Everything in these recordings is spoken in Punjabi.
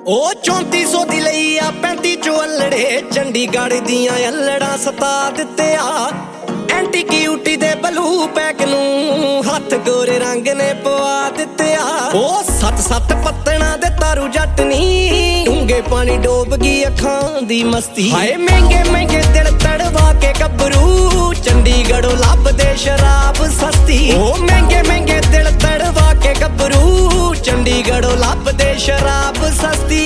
ਉਹ 3400 ਦੀ ਲਈ ਆ 35 ਚੋਂ ਅਲੜੇ ਚੰਡੀਗੜ੍ਹ ਦੀਆਂ ਅਲੜਾਂ ਸਤਾ ਦਿੱਤੇ ਆ ਐਂਟੀ ਕਿਊਟੀ ਦੇ ਬਲੂ ਪੈਕ ਨੂੰ ਹੱਥ ਗੋਰੇ ਰੰਗ ਨੇ ਪਵਾ ਦਿੱਤੇ ਆ ਉਹ ਸੱਤ ਪੱਤਣਾ ਦੇ ਤਾਰੂ ਜੱਟ ਨੀ ਡੂੰਗੇ ਪਾਣੀ ਡੋਬ ਗਈ ਅੱਖਾਂ ਦੀ ਮਸਤੀ ਹਾਏ ਮਹਿੰਗੇ ਦਿਲ ਤੜਵਾ ਕੇ ਗੱਭਰੂ ਚੰਡੀਗੜ੍ਹੋਂ ਲੱਭਦੇ ਸ਼ਰਾਬ ਸਸਤੀ ਉਹ ਮਹਿੰਗੇ ਦਿਲ ਤੜਵਾ ਕੇ ਗੱਭਰੂ ਚੰਡੀਗੜ੍ਹੋਂ ਲੱਭਦੇ ਸ਼ਰਾਬ ਸਸਤੀ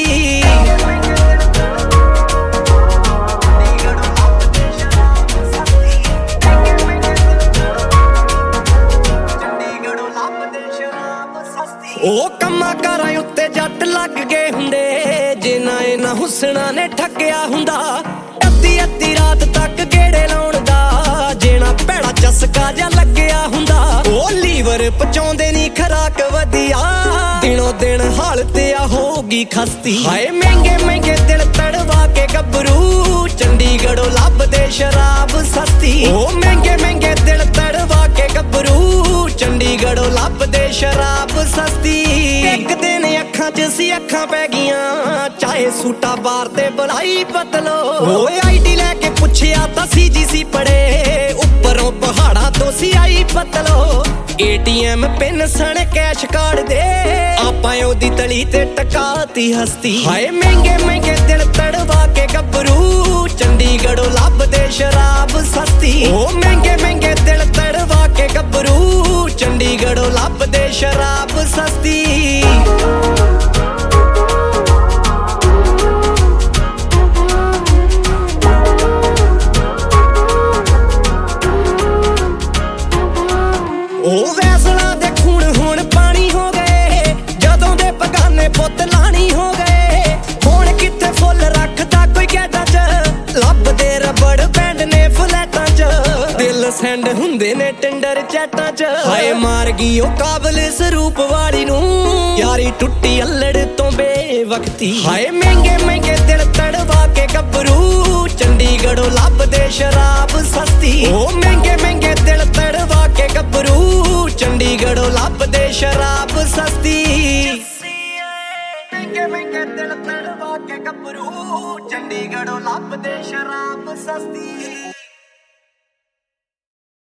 ਉਹ ਕੰਮਾਂ ਕਾਰਾਂ ਉੱਤੇ ਜੱਟ ਲੱਗ ਗਏ ਹੁੰਦੇ ਜਿਨ੍ਹਾਂ ਇਹਨਾਂ ਹੁਸਨਾ ਨੇ ਠੱਗਿਆ ਹੁੰਦਾ ਅੱਧੀ ਰਾਤ ਤੱਕ ਗੇੜੇ ਲਾਉਣ ਦਾ ਜਿਹੜਾ ਭੈੜਾ ਚਸਕਾ ਜਾਂ ਲੱਗਿਆ ਹੁੰਦਾ ਉਹ ਲੀਵਰ ਪਚਾਉਂਦੇ ਨਹੀਂ ਖਰਾਕ ਵਧੀਆ ਦਿਨੋਂ ਦਿਨ ਹਾਲਤ ਆ ਹੋਗੀ ਖਸਤੀ ਹਾਏ ਮਹਿੰਗੇ ਦਿਲ ਤੜਵਾ ਕੇ ਗੱਭਰੂ ਚੰਡੀਗੜ੍ਹੋਂ ਲੱਭਦੇ ਸ਼ਰਾਬ ਸਸਤੀ ਉਹ ਮਹਿੰਗੇ ਦਿਲ ਤੜਵਾ ਕੇ ਗੱਭਰੂ ਚੰਡੀਗੜ੍ਹੋਂ ਲੱਭਦੇ ਸ਼ਰਾਬ ਸਸਤੀ ਇੱਕ ਦਿਨ ਅੱਖਾਂ 'ਚ ਸੀ ਅੱਖਾਂ ਪੈ ਗਈਆਂ ਚਾਹੇ ਸੂਟਾ ਬਾਰ ਤੇ ਬੁਲਾਈ ਬਦਲੋ ਓਏ ਆਈਡੀ ਲੈ ਕੇ ਪੁੱਛਿਆ ਤਾਂ ਸੀ ਪੜੇ ਉੱਪਰੋਂ ਪਹਾੜਾਂ ਤੋਂ ਸੀ ਆਈ ਬਦਲੋ ATM ਪਿੰਨ ਸਣ ਕੈਸ਼ ਕਾਰਡ ਦੇ ਆਪਾਂ ਉਹਦੀ ਤਲੀ ਤੇ ਟਕਾਤੀ ਹਸਤੀ ਹਾਏ ਮਹਿੰਗੇ ਦਿਲ ਤੜਵਾ ਕੇ ਗੱਭਰੂ ਚੰਡੀਗੜ੍ਹੋਂ ਲੱਭਦੇ ਸ਼ਰਾਬ ਸਸਤੀ ਉਹ ਮਹਿੰਗੇ ਦਿਲ ਤੜਵਾ ਕੇ ਗੱਭਰੂ ਚੰਡੀਗੜ੍ਹੋਂ ਲੱਭਦੇ ਸ਼ਰਾਬ ਸਸਤੀ ਉਹ ਵੈਸਲਾ ਦੇ ਖੂਨ ਹੁਣ ਪਾਣੀ ਹੋ ਗਏ ਜਦੋਂ ਦੇ ਬਗਾਨੇ ਪੁੱਤ ਲਾਣੀ ਹੋ ਗਏ ਹੁਣ ਕਿੱਥੇ ਫੁੱਲ ਰੱਖਦਾ ਕੋਈ ਗੈਟਾਂ 'ਚ ਲੱਭਦੇ ਰਬੜ ਬੈਂਡ ਨੇ ਫਲੈਟਾਂ 'ਚ ਦਿਲ ਸੈਂਡ ਹੁੰਦੇ ਨੇ ਟਿੰਡਰ ਚੈਟਾਂ 'ਚ ਹਾਏ ਮਾਰ ਗਈ ਉਹ ਕਾਬਲ ਸਰੂਪ ਵਾਲੀ ਨੂੰ ਯਾਰੀ ਟੁੱਟੀ ਅਲੜ ਤੋਂ ਬੇਵਕਤੀ ਹਾਏ ਮਹਿੰਗੇ ਦਿਲ ਤੜਵਾ ਕੇ ਗੱਭਰੂ ਚੰਡੀਗੜ੍ਹੋਂ ਲੱਭਦੇ ਸ਼ਰਾਬ ਸਸਤੀ ਉਹ ਮਹਿੰਗੇ ਦਿਲ ਤੜਵਾ ਕੇ ਗੱਭਰੂ ਚੰਡੀਗੜ੍ਹੋਂ ਲੱਭਦੇ ਸ਼ਰਾਬ ਸਸਤੀ ਮਹਿੰਗੇ ਦਿਲ ਤੜਵਾ ਕੇ ਗੱਭਰੂ ਚੰਡੀਗੜ੍ਹੋਂ ਲੱਭਦੇ ਸ਼ਰਾਬ ਸਸਤੀ